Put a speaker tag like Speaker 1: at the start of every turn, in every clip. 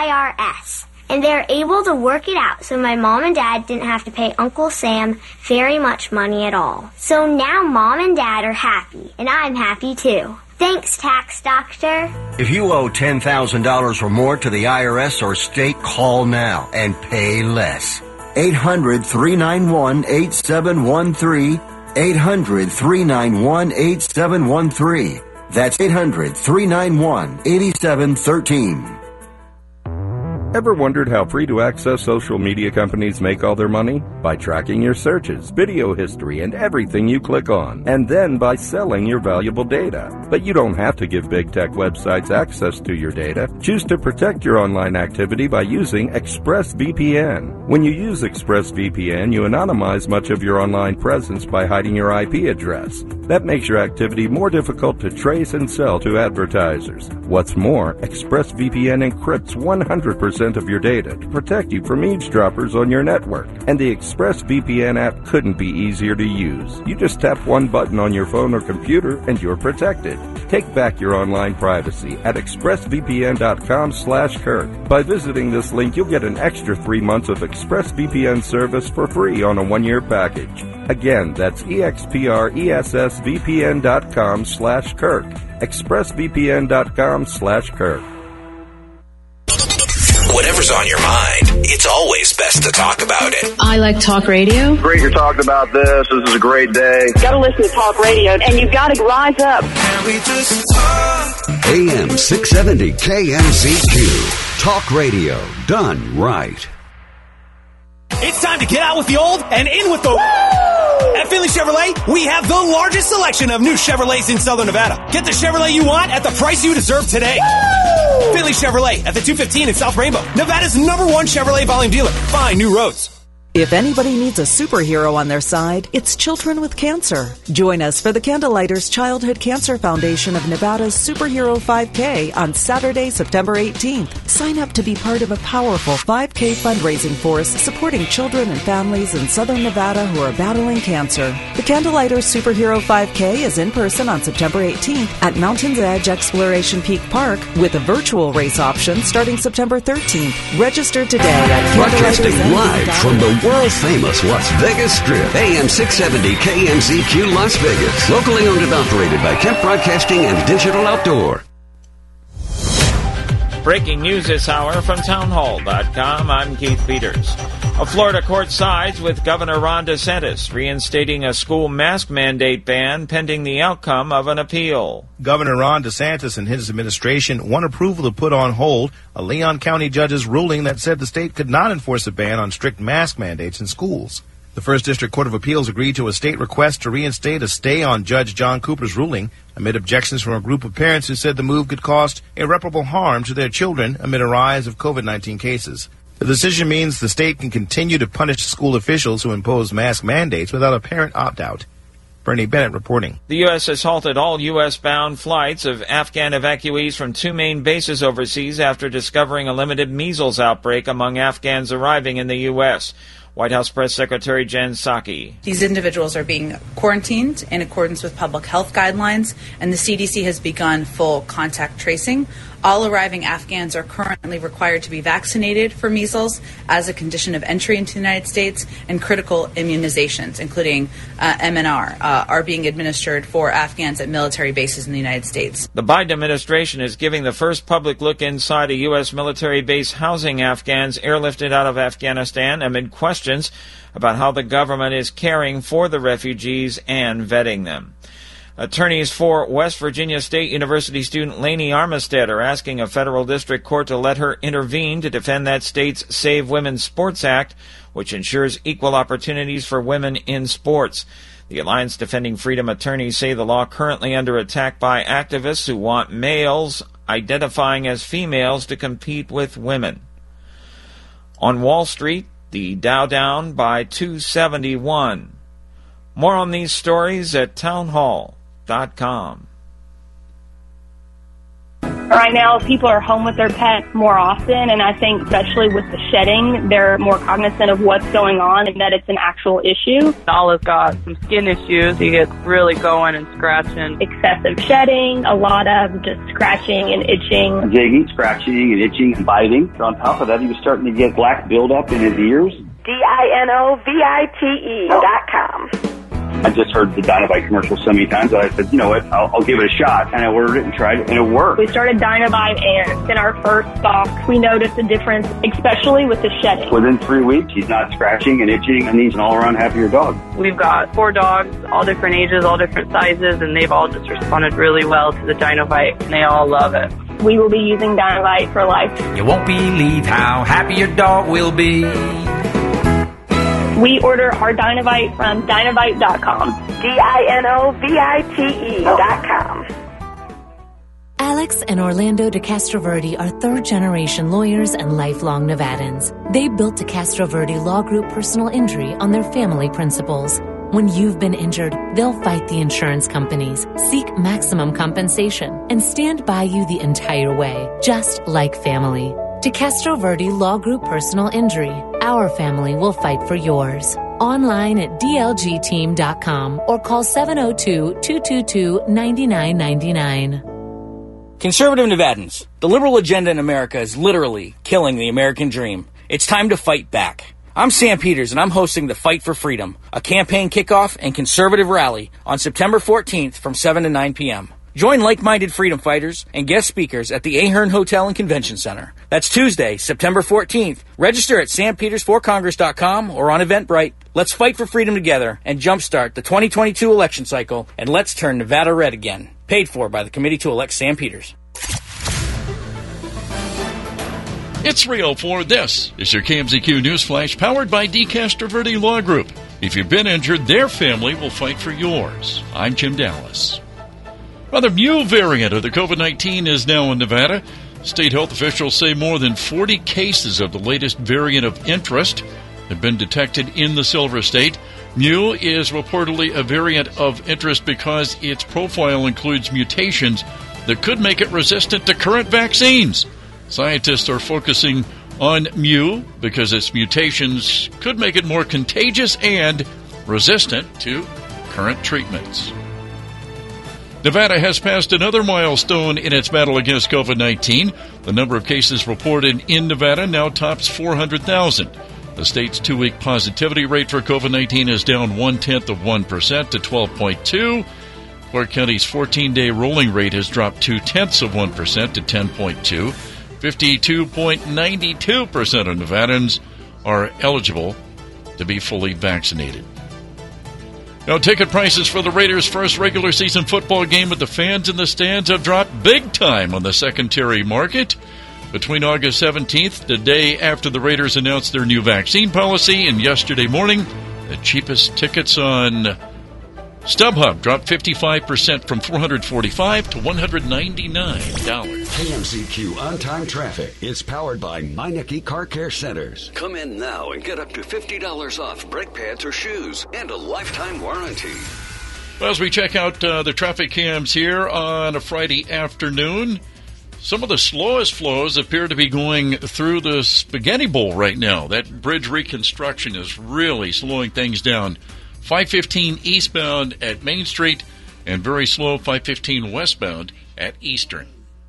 Speaker 1: IRS. And they're able to work it out so my mom and dad didn't have to pay Uncle Sam very much money at all. So now Mom and Dad are happy, and I'm happy too. Thanks, Tax Doctor.
Speaker 2: If you owe $10,000 or more to the IRS or state, call now and pay less. 800-391-8713. 800-391-8713. That's 800-391-8713.
Speaker 3: Ever wondered how free-to-access social media companies make all their money? By tracking your searches, video history, and everything you click on, and then by selling your valuable data. But you don't have to give big tech websites access to your data. Choose to protect your online activity by using ExpressVPN. When you use ExpressVPN, you anonymize much of your online presence by hiding your IP address. That makes your activity more difficult to trace and sell to advertisers. What's more, ExpressVPN encrypts 100% of your data to protect you from eavesdroppers on your network. And the ExpressVPN app couldn't be easier to use. You just tap one button on your phone or computer and you're protected. Take back your online privacy at expressvpn.com/Kirk. By visiting this link, you'll get an extra 3 months of ExpressVPN service for free on a 1-year package. Again, that's expressvpn.com/Kirk. expressvpn.com/Kirk.
Speaker 4: Whatever's on your mind, it's always best to talk about it.
Speaker 5: I like talk radio.
Speaker 6: Great you're talking about this. This is a great day.
Speaker 7: Got to listen to talk radio, and you got to rise up.
Speaker 4: Can we just talk?
Speaker 8: AM 670 KMZQ. Talk radio done right.
Speaker 9: It's time to get out with the old and in with the... Woo! At Finley Chevrolet, we have the largest selection of new Chevrolets in Southern Nevada. Get the Chevrolet you want at the price you deserve today. Woo! Finley Chevrolet at the 215 in South Rainbow, Nevada's #1 Chevrolet volume dealer. Find new roads.
Speaker 10: If anybody needs a superhero on their side, it's children with cancer. Join us for the Candlelighters Childhood Cancer Foundation of Nevada's Superhero 5K on Saturday, September 18th. Sign up to be part of a powerful 5K fundraising force supporting children and families in Southern Nevada who are battling cancer. The Candlelighters Superhero 5K is in person on September 18th at Mountain's Edge Exploration Peak Park with a virtual race option starting September 13th. Register today at
Speaker 8: Broadcasting live from the world-famous Las Vegas Strip. AM 670 KMZQ Las Vegas. Locally owned and operated by Kemp Broadcasting and Digital Outdoor.
Speaker 11: Breaking news this hour from townhall.com. I'm Keith Peters. A Florida court sides with Governor Ron DeSantis, reinstating a school mask mandate ban pending the outcome of an appeal.
Speaker 12: Governor Ron DeSantis and his administration won approval to put on hold a Leon County judge's ruling that said the state could not enforce a ban on strict mask mandates in schools. The First District Court of Appeals agreed to a state request to reinstate a stay on Judge John Cooper's ruling amid objections from a group of parents who said the move could cause irreparable harm to their children amid a rise of COVID-19 cases. The decision means the state can continue to punish school officials who impose mask mandates without a parent opt-out. Bernie Bennett reporting.
Speaker 11: The U.S. has halted all U.S.-bound flights of Afghan evacuees from 2 main bases overseas after discovering a limited measles outbreak among Afghans arriving in the U.S. White House Press Secretary Jen Psaki.
Speaker 13: These individuals are being quarantined in accordance with public health guidelines, and the CDC has begun full contact tracing. All arriving Afghans are currently required to be vaccinated for measles as a condition of entry into the United States, and critical immunizations, including MNR, are being administered for Afghans at military bases in the United States.
Speaker 11: The Biden administration is giving the first public look inside a U.S. military base housing Afghans airlifted out of Afghanistan amid questions about how the government is caring for the refugees and vetting them. Attorneys for West Virginia State University student Lainey Armistead are asking a federal district court to let her intervene to defend that state's Save Women's Sports Act, which ensures equal opportunities for women in sports. The Alliance Defending Freedom attorneys say the law currently under attack by activists who want males identifying as females to compete with women. On Wall Street, the Dow down by 271. More on these stories at townhall.com.
Speaker 5: Right now, people are home with their pets more often, and I think especially with the shedding, they're more cognizant of what's going on and that it's an actual issue.
Speaker 14: Nala's got some skin issues. He gets really going and scratching.
Speaker 5: Excessive shedding, a lot of just scratching and itching.
Speaker 15: Digging, scratching, and itching and biting. On top of that, he was starting to get black buildup in his ears.
Speaker 7: DINOVITE.com.
Speaker 15: I just heard the Dinovite commercial so many times that I said, you know what, I'll give it a shot. And I ordered it and tried it, and it worked.
Speaker 5: We started Dinovite, and in our first box, we noticed a difference, especially with the shedding.
Speaker 15: Within 3 weeks, he's not scratching and itching, and he's an all-around happier dog.
Speaker 14: We've got 4 dogs, all different ages, all different sizes, and they've all just responded really well to the Dinovite, and they all love it.
Speaker 5: We will be using Dinovite for life.
Speaker 16: You won't believe how happy your dog will be.
Speaker 5: We order our Dinovite from Dinovite.com.
Speaker 7: DINOVITE.com.
Speaker 17: Alex and Orlando DeCastroverde are third-generation lawyers and lifelong Nevadans. They built DeCastroverde Law Group Personal Injury on their family principles. When you've been injured, they'll fight the insurance companies, seek maximum compensation, and stand by you the entire way, just like family. DeCastroverde Law Group Personal Injury. Our family will fight for yours. Online at dlgteam.com or call 702-222-9999.
Speaker 18: Conservative Nevadans, the liberal agenda in America is literally killing the American dream. It's time to fight back. I'm Sam Peters, and I'm hosting the Fight for Freedom, a campaign kickoff and conservative rally on September 14th from 7 to 9 p.m. Join like-minded freedom fighters and guest speakers at the Ahern Hotel and Convention Center. That's Tuesday, September 14th. Register at sampetersforcongress.com or on Eventbrite. Let's fight for freedom together and jumpstart the 2022 election cycle, and let's turn Nevada red again. Paid for by the Committee to Elect Sam Peters.
Speaker 19: It's 3:04. This is your KMZQ News Flash, powered by DeCastroverde Law Group. If you've been injured, their family will fight for yours. I'm Jim Dallas. Well, the Mu variant of the COVID-19 is now in Nevada. State health officials say more than 40 cases of the latest variant of interest have been detected in the Silver State. Mu is reportedly a variant of interest because its profile includes mutations that could make it resistant to current vaccines. Scientists are focusing on Mu because its mutations could make it more contagious and resistant to current treatments. Nevada has passed another milestone in its battle against COVID-19. The number of cases reported in Nevada now tops 400,000. The state's 2-week positivity rate for COVID-19 is down 0.1% to 12.2. Clark County's 14-day rolling rate has dropped 0.2% to 10.2. 52.92% of Nevadans are eligible to be fully vaccinated. Now, ticket prices for the Raiders' first regular season football game with the fans in the stands have dropped big time on the secondary market. Between August 17th, the day after the Raiders announced their new vaccine policy, and yesterday morning, the cheapest tickets on StubHub dropped 55% from $445 to $199.
Speaker 8: KMZQ On-Time Traffic is powered by Meineke Car Care Centers. Come in now and get up to $50 off brake pads or shoes and a lifetime warranty.
Speaker 19: Well, as we check out the traffic cams here on a Friday afternoon, some of the slowest flows appear to be going through the Spaghetti Bowl right now. That bridge reconstruction is really slowing things down. 515 eastbound at Main Street and very slow 515 westbound at Eastern.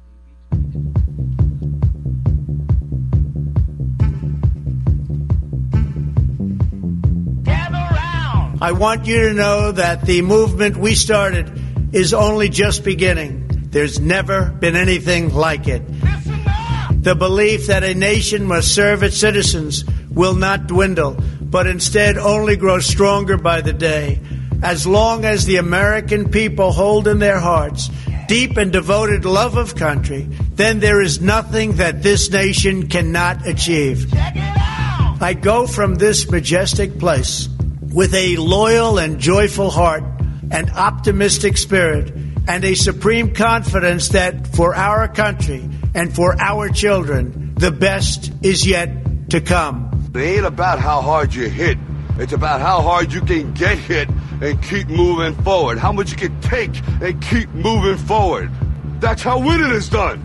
Speaker 20: I want you to know that the movement we started is only just beginning. There's never been anything like it. The belief that a nation must serve its citizens will not dwindle, but instead only grow stronger by the day. As long as the American people hold in their hearts deep and devoted love of country, then there is nothing that this nation cannot achieve. I go from this majestic place with a loyal and joyful heart, an optimistic spirit, and a supreme confidence that for our country and for our children, the best is yet to come.
Speaker 21: It ain't about how hard you hit. It's about how hard you can get hit and keep moving forward. How much you can take and keep moving forward. That's how winning is done.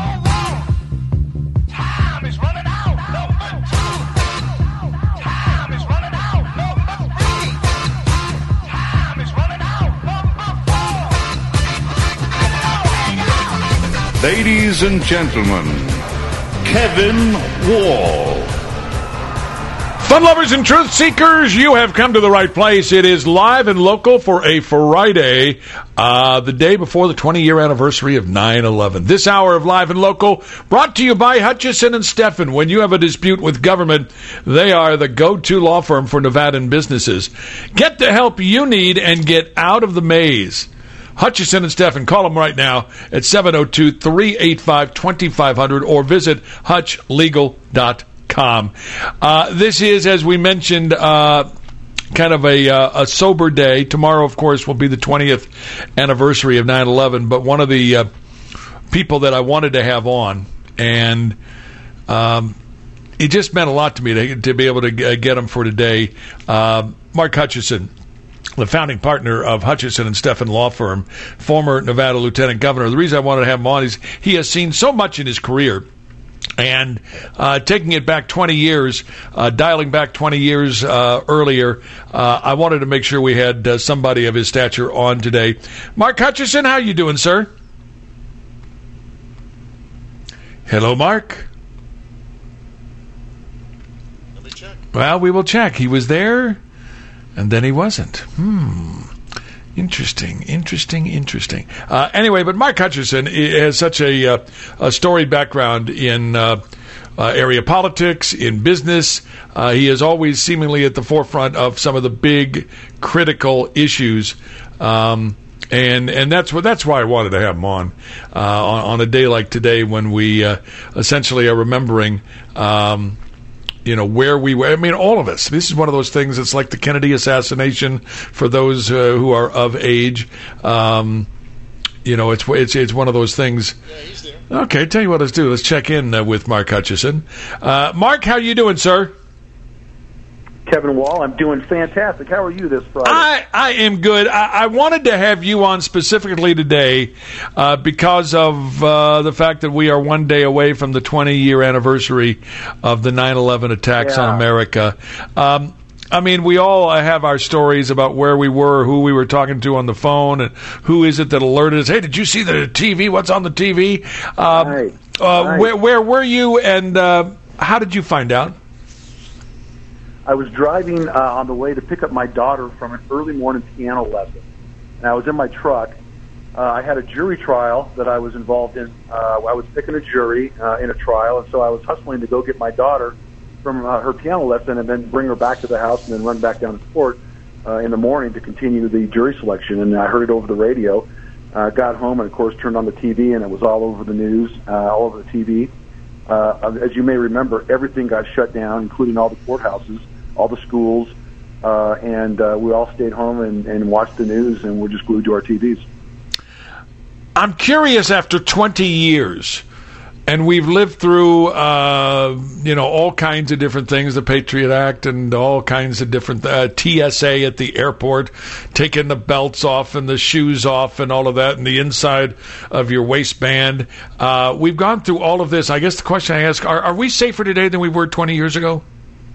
Speaker 1: Ladies and gentlemen, Kevin Wall.
Speaker 22: Fun lovers and truth seekers, you have come to the right place. It is Live and Local for a Friday, the day before the 20-year anniversary of 9/11. This hour of Live and Local brought to you by Hutchison and Steffen. When you have a dispute with government, they are the go-to law firm for Nevadan businesses. Get the help you need and get out of the maze. Hutchison and Steffen. Call them right now at 702-385-2500 or visit hutchlegal.com. This is, as we mentioned, kind of a sober day. Tomorrow, of course, will be the 20th anniversary of 9/11, but one of the people that I wanted to have on, and it just meant a lot to me to be able to get him for today, Mark Hutchison, the founding partner of Hutchison and Steffen Law Firm, former Nevada Lieutenant Governor. The reason I wanted to have him on is he has seen so much in his career. And taking it back 20 years, dialing back 20 years earlier, I wanted to make sure we had somebody of his stature on today. Mark Hutchison, how you doing, sir? Hello, Mark.
Speaker 23: Let me check.
Speaker 22: Well, we will check. He was there, and then he wasn't. Interesting. Anyway, but Mark Hutchison has such a storied background in area politics, in business. He is always seemingly at the forefront of some of the big critical issues. And that's why I wanted to have him on a day like today when we essentially are remembering where we were. I mean, all of us. This is one of those things. It's like the Kennedy assassination for those who are of age. It's one of those things.
Speaker 23: Yeah, he's there.
Speaker 22: Okay, tell you what, let's do. Let's check in with Mark Hutchison. Mark, how you doing, sir?
Speaker 24: Kevin Wall, I'm doing fantastic. How are you this Friday?
Speaker 22: I am good. I wanted to have you on specifically today because of the fact that we are one day away from the 20-year anniversary of the 9/11 attacks on America. I mean, we all have our stories about where we were, who we were talking to on the phone, and who is it that alerted us, hey, did you see the TV? What's on the TV?
Speaker 24: Right.
Speaker 22: Where were you, and how did you find out?
Speaker 24: I was driving on the way to pick up my daughter from an early morning piano lesson. And I was in my truck. I had a jury trial that I was involved in. I was picking a jury in a trial, and so I was hustling to go get my daughter from her piano lesson and then bring her back to the house and then run back down to court in the morning to continue the jury selection. And I heard it over the radio. Got home and, of course, turned on the TV, and it was all over the news, all over the TV. As you may remember, everything got shut down, including all the courthouses, all the schools, and we all stayed home and watched the news, and we're just glued to our TVs.
Speaker 22: I'm curious, after 20 years, and we've lived through, all kinds of different things, the Patriot Act and all kinds of different TSA at the airport, taking the belts off and the shoes off and all of that, and the inside of your waistband. We've gone through all of this. I guess the question I ask, are we safer today than we were 20 years ago?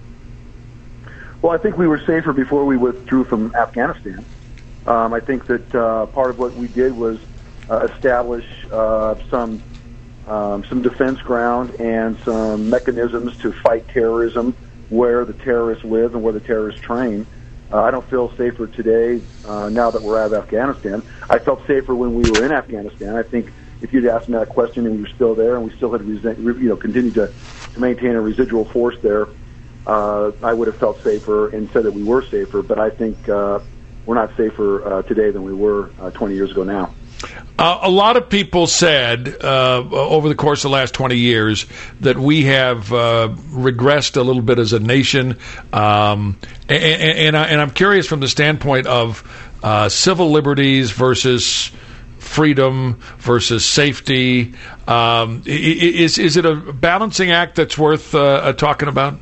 Speaker 24: Well, I think we were safer before we withdrew from Afghanistan. I think that part of what we did was establish some defense ground and some mechanisms to fight terrorism where the terrorists live and where the terrorists train. I don't feel safer today now that we're out of Afghanistan. I felt safer when we were in Afghanistan. I think if you'd asked me that question and we were still there and we still had continued to maintain a residual force there, I would have felt safer and said that we were safer, but I think we're not safer today than we were 20 years ago now.
Speaker 22: A lot of people said over the course of the last 20 years that we have regressed a little bit as a nation, and I'm curious from the standpoint of civil liberties versus freedom versus safety. Is it a balancing act that's worth talking about?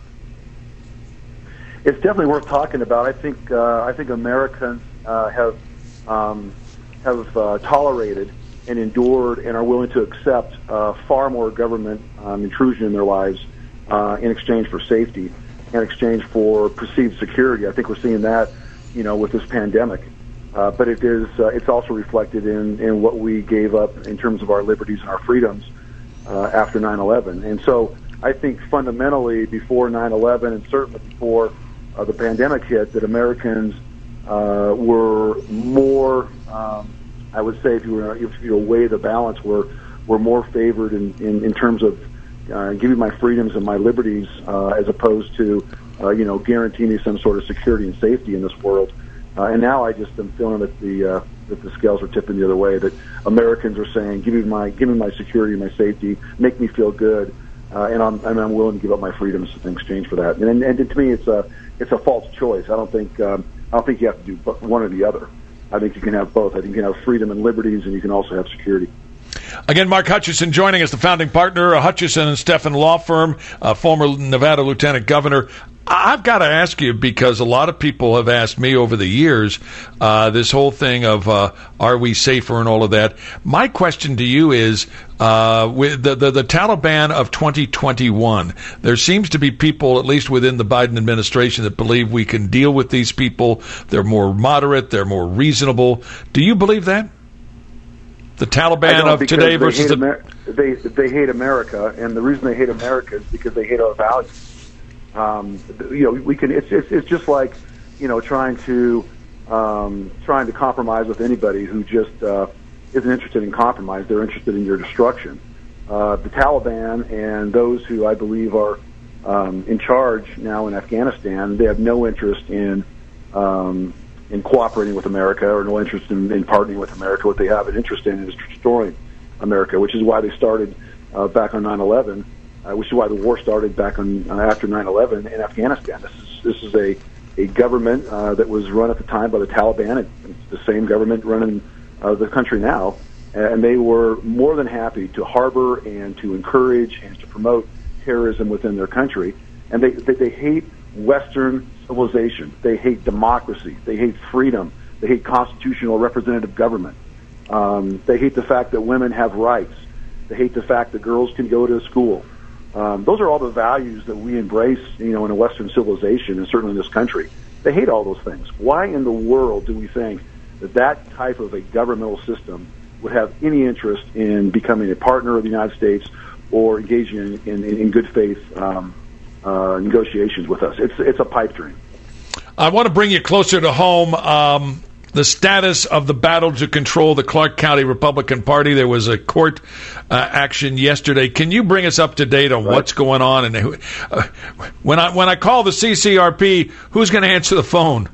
Speaker 24: It's definitely worth talking about. I think Americans have tolerated and endured and are willing to accept far more government intrusion in their lives in exchange for safety, in exchange for perceived security. I think we're seeing that, with this pandemic. But it's also reflected in what we gave up in terms of our liberties and our freedoms after 9/11. And so I think fundamentally before 9/11 and certainly before the pandemic hit, that Americans were more, I would say, if you weigh the balance, were more favored in terms of giving my freedoms and my liberties as opposed to guaranteeing me some sort of security and safety in this world. And now I just am feeling that the scales are tipping the other way. That Americans are saying, "Give me my security, my safety, make me feel good," and I'm willing to give up my freedoms in exchange for that. And to me, it's a false choice. I don't think you have to do one or the other. I think you can have both. I think you can have freedom and liberties, and you can also have security.
Speaker 22: Again, Mark Hutchison joining us, the founding partner, Hutchison and Steffen Law Firm, former Nevada Lieutenant Governor. I've got to ask you, because a lot of people have asked me over the years, this whole thing of are we safer and all of that. My question to you is, with the Taliban of 2021, there seems to be people, at least within the Biden administration, that believe we can deal with these people. They're more moderate. They're more reasonable. Do you believe that? The Taliban of today versus
Speaker 24: they hate America, and the reason they hate America is because they hate our values. We can. It's just like trying to compromise with anybody who just isn't interested in compromise. They're interested in your destruction. The Taliban and those who I believe are in charge now in Afghanistan, they have no interest in cooperating with America, or no interest in partnering with America. What they have an interest in is destroying America, which is why they started back on 9/11, which is why the war started back on after 9/11 in Afghanistan. This is a government that was run at the time by the Taliban. It's the same government running the country now, and they were more than happy to harbor and to encourage and to promote terrorism within their country. And they hate Western civilization. They hate democracy. They hate freedom. They hate constitutional representative government. They hate the fact that women have rights. They hate the fact that girls can go to school. Those are all the values that we embrace, in a Western civilization, and certainly in this country. They hate all those things. Why in the world do we think that type of a governmental system would have any interest in becoming a partner of the United States or engaging in good faith negotiations with us? It's a pipe dream.
Speaker 22: I want to bring you closer to home. The status of the battle to control the Clark County Republican Party. There was a court action yesterday. Can you bring us up to date on what's going on? And when I call the CCRP, who's going to answer the phone?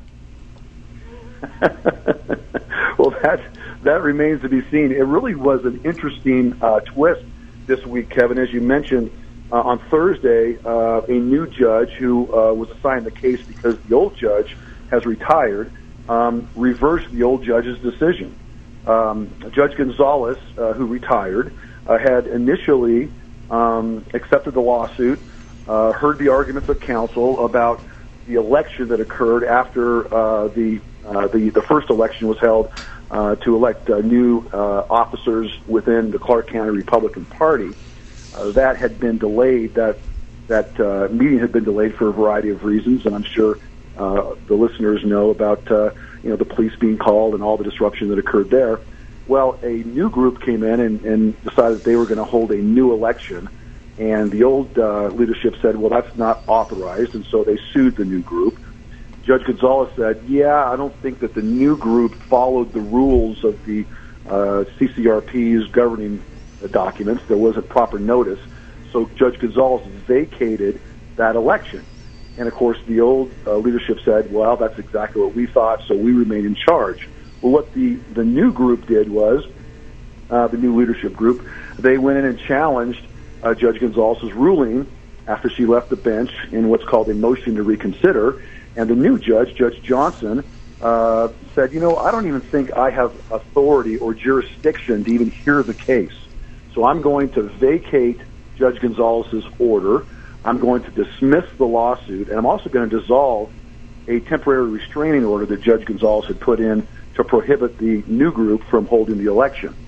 Speaker 24: Well, that remains to be seen. It really was an interesting twist this week, Kevin. As you mentioned, on Thursday, a new judge who was assigned the case because the old judge has retired reversed the old judge's decision. Judge Gonzalez, who retired, had initially accepted the lawsuit, heard the arguments of counsel about the election that occurred after the first election was held to elect new officers within the Clark County Republican Party. That had been delayed. That meeting had been delayed for a variety of reasons, and I'm sure the listeners know about the police being called and all the disruption that occurred there. Well, a new group came in and decided that they were going to hold a new election, and the old leadership said, well, that's not authorized, and so they sued the new group. Judge Gonzalez said, I don't think that the new group followed the rules of the CCRP's governing documents. There wasn't proper notice, so Judge Gonzalez vacated that election. And, of course, the old leadership said, well, that's exactly what we thought, so we remain in charge. Well, what the new group did was, the new leadership group, they went in and challenged Judge Gonzalez's ruling after she left the bench in what's called a motion to reconsider. And the new judge, Judge Johnson, said, I don't even think I have authority or jurisdiction to even hear the case. So I'm going to vacate Judge Gonzalez's order. I'm going to dismiss the lawsuit, and I'm also going to dissolve a temporary restraining order that Judge Gonzalez had put in to prohibit the new group from holding the election.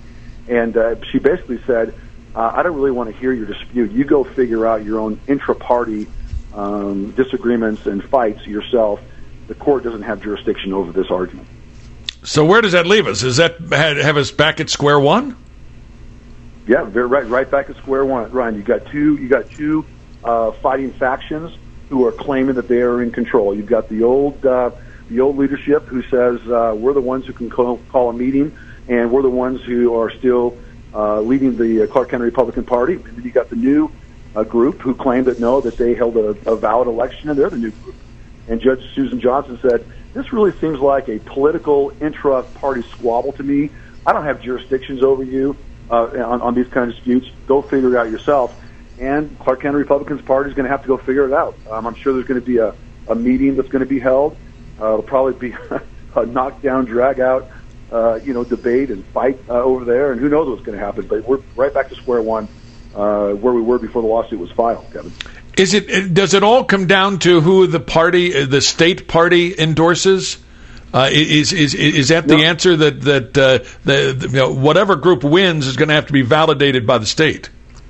Speaker 24: And she basically said, I don't really want to hear your dispute. You go figure out your own intra-party disagreements and fights yourself. The court doesn't have jurisdiction over this argument.
Speaker 22: So where does that leave us? Does that have us back at square one?
Speaker 24: Yeah, right back at square one, Ryan. You got two fighting factions who are claiming that they are in control. You've got the old leadership who says we're the ones who can call a meeting, and we're the ones who are still leading the Clark County Republican Party. And then you got the new group who claim that they held a valid election, and they're the new group. And Judge Susan Johnson said, this really seems like a political intra-party squabble to me. I don't have jurisdictions over you on these kind of disputes. Go figure it out yourself. And Clark County Republicans Party is going to have to go figure it out. I'm sure there's going to be a meeting that's going to be held. It'll probably be a knockdown, drag-out, debate and fight over there. And who knows what's going to happen. But we're right back to square one where we were before the lawsuit was filed, Kevin.
Speaker 22: Does it all come down to who the state party endorses? Is that the answer that whatever group wins is going to have to be validated by the state?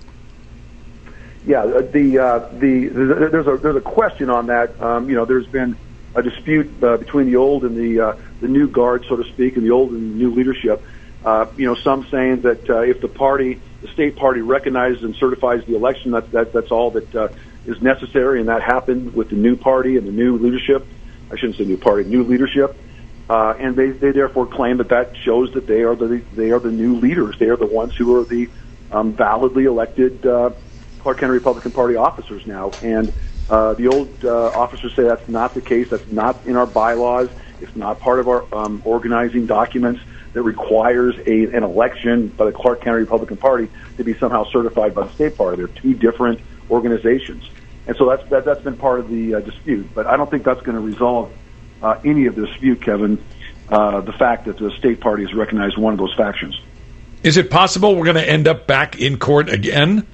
Speaker 24: Yeah, there's a question on that. There's been a dispute between the old and the new guard, so to speak, and the old and the new leadership. Some saying that if the state party recognizes and certifies the election, that's all that is necessary, and that happened with the new party and the new leadership. I shouldn't say new party, new leadership. And they therefore claim that shows that they are the new leaders. They are the ones who are the validly elected Clark County Republican Party officers now. And the old officers say that's not the case. That's not in our bylaws. It's not part of our organizing documents that requires an election by the Clark County Republican Party to be somehow certified by the state party. They're two different organizations. And so that's been part of the dispute. But I don't think that's going to resolve any of the dispute, Kevin, the fact that the state party has recognized one of those factions.
Speaker 22: Is it possible we're going to end up back in court again?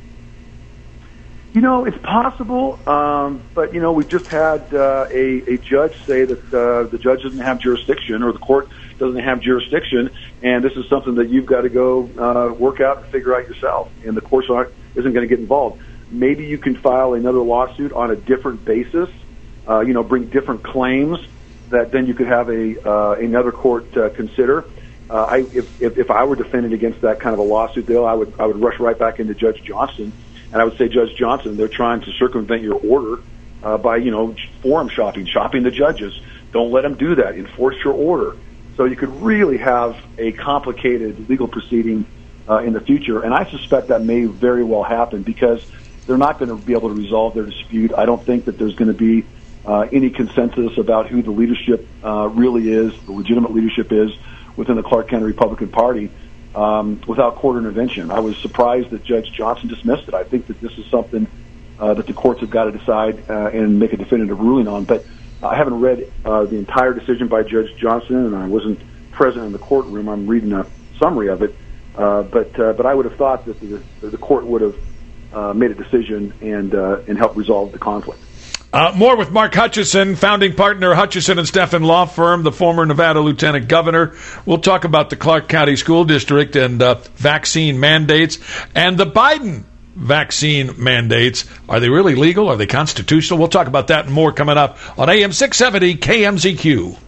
Speaker 24: It's possible, but, we just had a judge say that the judge doesn't have jurisdiction, or the court doesn't have jurisdiction, and this is something that you've got to go work out and figure out yourself, and the court isn't going to get involved. Maybe you can file another lawsuit on a different basis, bring different claims that then you could have another court consider. If I were defending against that kind of a lawsuit, though, I would rush right back into Judge Johnson, and I would say, Judge Johnson, they're trying to circumvent your order by forum shopping the judges. Don't let them do that. Enforce your order. So you could really have a complicated legal proceeding in the future, and I suspect that may very well happen because they're not going to be able to resolve their dispute. I don't think that there's going to be any consensus about who the leadership really is, the legitimate leadership is within the Clark County Republican Party without court intervention. I was surprised that Judge Johnson dismissed it. I think that this is something that the courts have got to decide and make a definitive ruling on. But I haven't read the entire decision by Judge Johnson, and I wasn't present in the courtroom. I'm reading a summary of it. But I would have thought that the court would have made a decision and helped resolve the conflict.
Speaker 22: More with Mark Hutchison, founding partner, Hutchison and Stephan Law Firm, the former Nevada Lieutenant Governor. We'll talk about the Clark County School District and vaccine mandates and the Biden vaccine mandates. Are they really legal? Are they constitutional? We'll talk about that and more coming up on AM 670 KMZQ.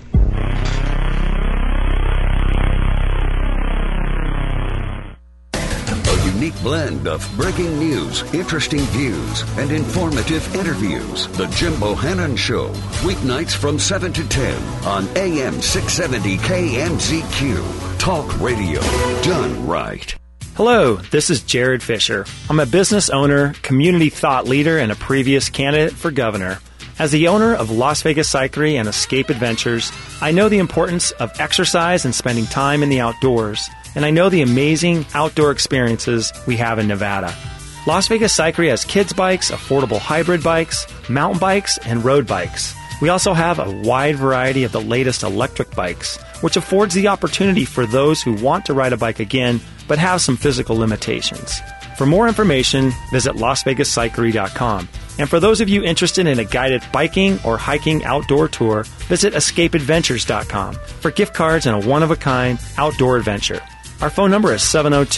Speaker 8: Unique blend of breaking news, interesting views, and informative interviews. The Jim Bohannon Show, weeknights from 7 to 10 on AM 670 KMZQ. Talk radio done right.
Speaker 2: Hello, this is Jared Fisher. I'm a business owner, community thought leader, and a previous candidate for governor. As the owner of Las Vegas Cyclery and Escape Adventures, I know the importance of exercise and spending time in the outdoors, and I know the amazing outdoor experiences we have in Nevada. Las Vegas Cyclery has kids bikes, affordable hybrid bikes, mountain bikes, and road bikes. We also have a wide variety of the latest electric bikes, which affords the opportunity for those who want to ride a bike again but have some physical limitations. For more information, visit LasVegasCyclery.com. And for those of you interested in a guided biking or hiking outdoor tour, visit EscapeAdventures.com for gift cards and a one-of-a-kind outdoor adventure. Our phone number is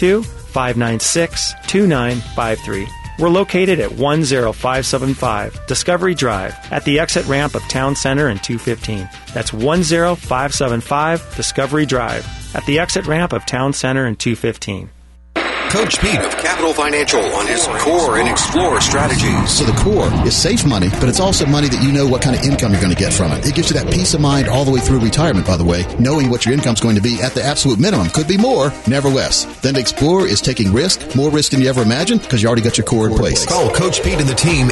Speaker 2: 702-596-2953. We're located at 10575 Discovery Drive at the exit ramp of Town Center and 215. That's 10575 Discovery Drive at the exit ramp of Town Center and 215.
Speaker 3: Coach Pete of Capital Financial on his Core and Explore strategies.
Speaker 4: So the Core is safe money, but it's also money that you know what kind of income you're going to get from it. It gives you that peace of mind all the way through retirement, by the way, knowing what your income's going to be at the absolute minimum. Could be more, never less. Then Explore is taking risk, more risk than you ever imagined, because you already got your Core in place.
Speaker 3: Call Coach Pete and the team,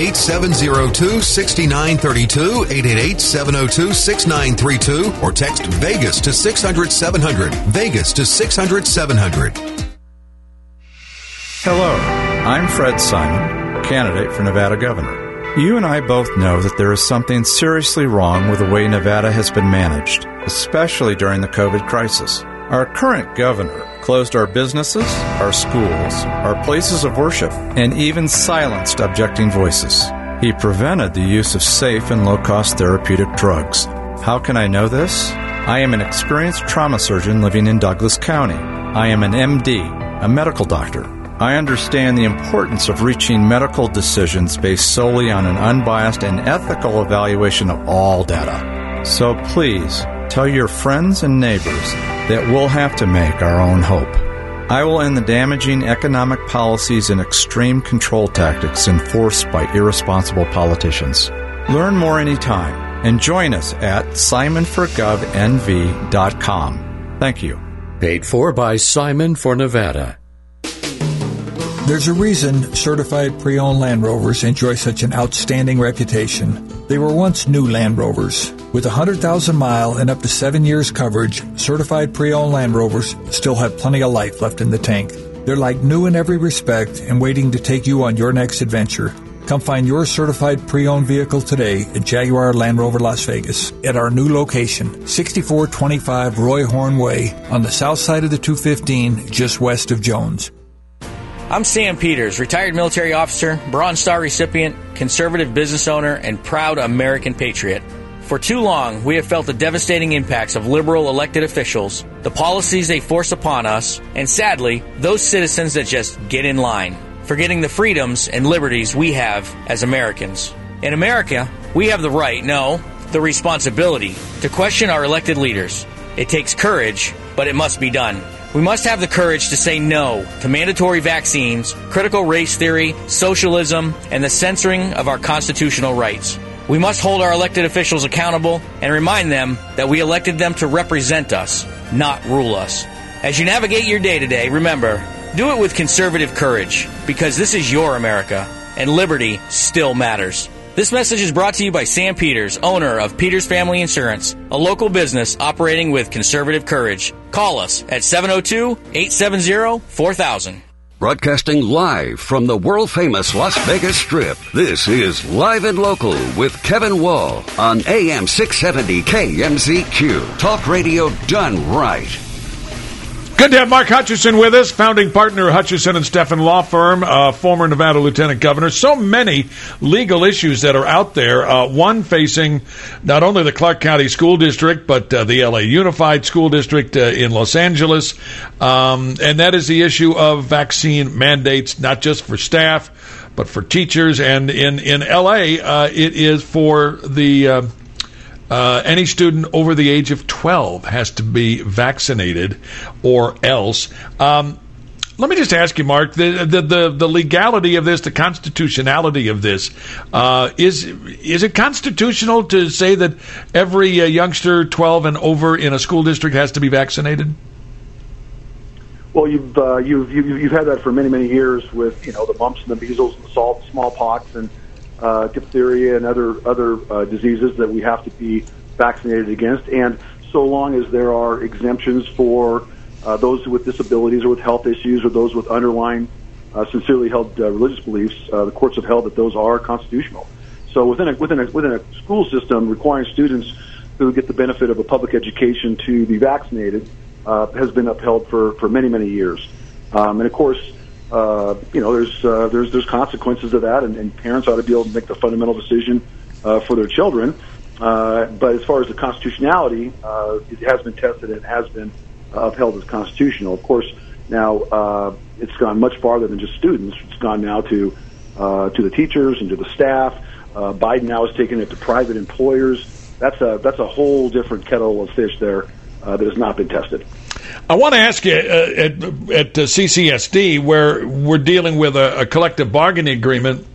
Speaker 3: 888-702-6932, 888-702-6932, or text Vegas to 600-700. Vegas to 600-700.
Speaker 6: Hello, I'm Fred Simon, candidate for Nevada governor. You and I both know that there is something seriously wrong with the way Nevada has been managed, especially during the COVID crisis. Our current governor closed our businesses, our schools, our places of worship, and even silenced objecting voices. He prevented the use of safe and low-cost therapeutic drugs. How can I know this? I am an experienced trauma surgeon living in Douglas County. I am an MD, a medical doctor. I understand the importance of reaching medical decisions based solely on an unbiased and ethical evaluation of all data. So please, tell your friends and neighbors that we'll have to make our own hope. I will end the damaging economic policies and extreme control tactics enforced by irresponsible politicians. Learn more anytime and join us at simonforgovnv.com. Thank you.
Speaker 23: Paid for by Simon for Nevada.
Speaker 25: There's a reason certified pre-owned Land Rovers enjoy such an outstanding reputation. They were once new Land Rovers. With 100,000-mile and up to 7 years coverage, certified pre-owned Land Rovers still have plenty of life left in the tank. They're like new in every respect and waiting to take you on your next adventure. Come find your certified pre-owned vehicle today at Jaguar Land Rover Las Vegas at our new location, 6425 Roy Horn Way on the south side of the 215, just west of Jones.
Speaker 18: I'm Sam Peters, retired military officer, Bronze Star recipient, conservative business owner, and proud American patriot. For too long, we have felt the devastating impacts of liberal elected officials, the policies they force upon us, and sadly, those citizens that just get in line, forgetting the freedoms and liberties we have as Americans. In America, we have the right, no, the responsibility, to question our elected leaders. It takes courage, but it must be done. We must have the courage to say no to mandatory vaccines, critical race theory, socialism, and the censoring of our constitutional rights. We must hold our elected officials accountable and remind them that we elected them to represent us, not rule us. As you navigate your day to day, remember, do it with conservative courage, because this is your America, and liberty still matters. This message is brought to you by Sam Peters, owner of Peters Family Insurance, a local business operating with conservative courage. Call us at 702-870-4000.
Speaker 8: Broadcasting live from the world-famous Las Vegas Strip, this is Live and Local with Kevin Wall on AM 670 KMZQ. Talk radio done right.
Speaker 22: Good to have Mark Hutchison with us, founding partner of Hutchison and Steffen Law Firm, former Nevada Lieutenant Governor. So many legal issues that are out there, one facing not only the Clark County School District, but the LA Unified School District in Los Angeles, and that is the issue of vaccine mandates, not just for staff, but for teachers. And in LA, it is for the... any student over the age of 12 has to be vaccinated or else. Let me just ask you, Mark, the legality of this, the constitutionality of this, is it constitutional to say that every youngster 12 and over in a school district has to be vaccinated?
Speaker 24: Well, you've had that for many years with the mumps and the measles and the smallpox and diphtheria and other diseases that we have to be vaccinated against. And so long as there are exemptions for those with disabilities or with health issues or those with underlying sincerely held religious beliefs, the courts have held that those are constitutional. So within a school system, requiring students who get the benefit of a public education to be vaccinated has been upheld for many years. And of course, there's consequences to that, and parents ought to be able to make the fundamental decision for their children. But as far as the constitutionality, it has been tested and has been upheld as constitutional. Of course, now it's gone much farther than just students. It's gone now to the teachers and to the staff. Biden now has taken it to private employers. That's a whole different kettle of fish there that has not been tested.
Speaker 22: I want to ask you, at CCSD, where we're dealing with a collective bargaining agreement